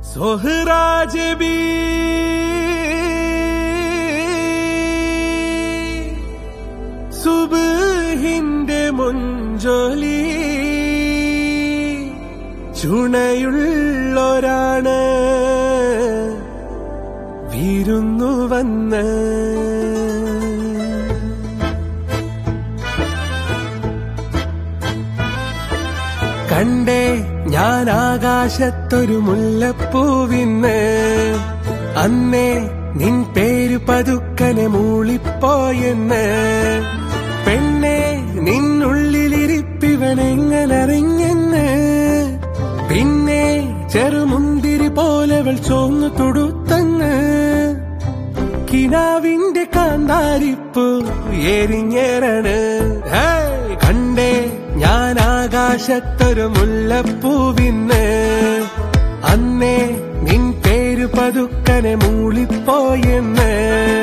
सोहराज भी സുബ്ഹിന്റെ മുഞ്ചൊലി ചുണയുള്ളൊരാണ് വിരുന്നു വന്ന് കണ്ടേ ഞാൻ ആകാശത്തൊരു മുല്ലപ്പൂവിന്ന് അന്നേ നിൻ പേര് പതുക്കനെ മൂളിപ്പോയെന്ന് പെണ്ണെ നിന്നുള്ളിലിരിപ്പിവനെങ്ങനറിഞ്ഞെന്ന് പിന്നെ ചെറുമുന്തിരി പോലെവൾ ചോന്നു തൊടുത്തന്ന് കിനാവിന്റെ കാന്താരിപ്പൂ എരിഞ്ഞേറാണ് കണ്ടേ ഞാൻ ആകാശത്തൊരു മുല്ലപ്പൂവിന്ന് അന്നേ നിൻ പേര് പതുക്കനെ മൂളിപ്പോയെന്ന്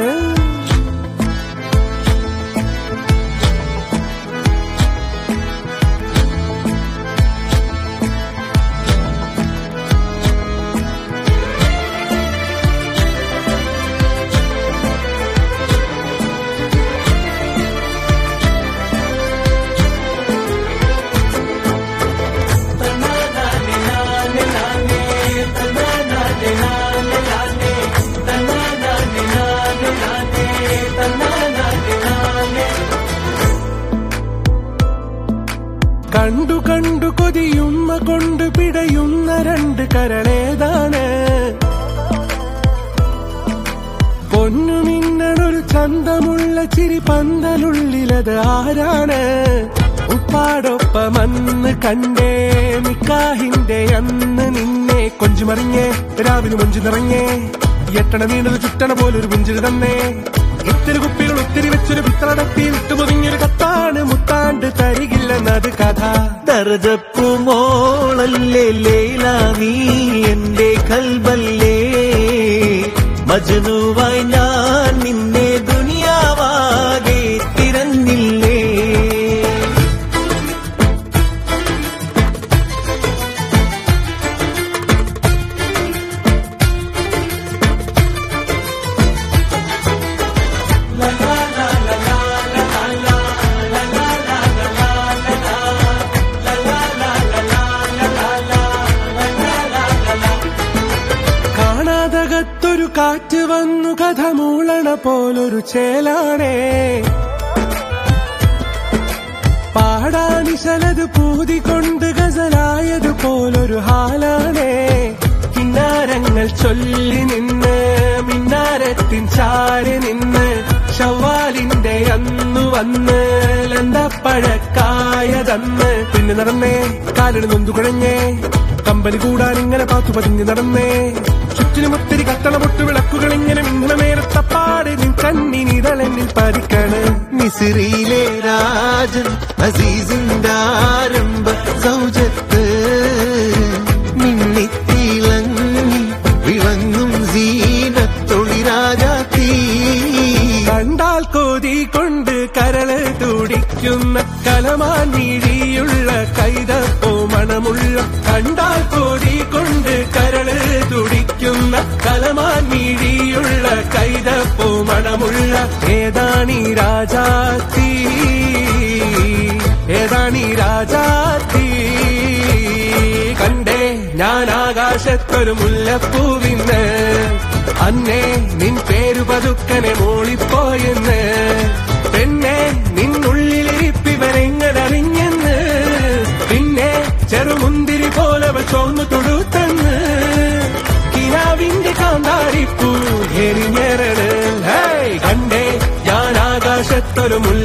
കണ്ടു കണ്ടു കൊതിയുമ്മ കൊണ്ട് പിടയുന്ന രണ്ട് കരളേതാണ് പൊന്നുമിന്നൊരു ചന്തമുള്ള ചിരി പന്തലുള്ളിലത് ആരാണ് ഉപ്പാടൊപ്പമന്ന് കണ്ടേ നിക്കാഹിന്റെ അന്ന് നിന്നെ കൊഞ്ചുമറിഞ്ഞേ രാവിലെ മൊഞ്ചു നിറഞ്ഞേ എട്ടണ വീണത് ചുറ്റണ പോലൊരു പുഞ്ചിരി തന്നേ ഇത്തിരി കുപ്പികൾ ഒത്തിരി വെച്ചൊരു പിത്തളടത്തി വിട്ടുപൊതിഞ്ഞൊരു കത്താണ് മുത്താണ്ട് തരികില്ലെന്നത് കഥ ദർജപ്പുമോളല്ലേ ലൈല നീ എന്റെ കൽബല്ലേ മജ്നുവായി ഞാൻ നിന്നെ ദുനിയാവാകെ തിരഞ്ഞില്ലേ കാണാതകത്തൊരു കാറ്റ് വന്നു കഥ മൂളണ പോലൊരു ചേലാണേ പാടാനിശലത് പൂതികൊണ്ട് ഗസലായത് പോലൊരു ഹാലാണേ കിന്നാരങ്ങൾ ചൊല്ലി നിന്ന് മിന്നാരത്തിൻ ചാരി നിന്ന് ശവ്വാലിന്റെ അന്നു വന്ന് ലന്തപ്പഴക്കായതന്ന് പിന്നെ നടന്നേ കാലിന് നൊന്തു കുഴഞ്ഞേ കമ്പനി കൂടാൻ ഇങ്ങനെ പാത്തു പതിഞ്ഞ് നടന്നേ ചുറ്റിനും ഒത്തിരി കത്തണ പൊട്ടു വിളക്കുകൾ ഇങ്ങനെ മിന്നണ നേരത്തപ്പാട് നിൻ കണ്ണിനിതളെന്നിൽ പതിക്കാണ് മിസ്രിയിലെ രാജൻ അസീസിന്റെ ആരംഭ സൗജത്ത് മിന്നിത്തിളങ്ങി വിളങ്ങും സീനത്തൊളി രാജാത്തി കണ്ടാൽ കോതി കൊണ്ട് കരള് തുടിക്കുന്ന കലമാൻ മിഴിയുള്ള കൈതപ്പോ മണമുള്ള കണ്ടാൽ കോതി കൊണ്ട് കരള് തുടിക്കുന്ന കലമാൻ മിഴിയുള്ള കൈതപ്പോ മണമുള്ള ഏതാണീ രാജാത്തി ഏതാണീ രാജാത്തി കണ്ടേ ഞാൻ ആകാശത്തൊരു മുല്ലപ്പൂവിന്ന് അന്നേ നിൻ പേരു പതുക്കനെ മൂളിപ്പോയെന്ന് പെണ്ണെ നിന്നുള്ളിലിരിപ്പിവരെങ്ങനറിഞ്ഞെന്ന് പിന്നെ ചെറുമുന്തിരി പോലവൾ ചോന്നു തൊടുത്തന്ന് കിനാവിന്റെ കാന്താരിപ്പൂ എരിഞ്ഞേറണ് കണ്ടേ ഞാൻ ആകാശത്തൊരു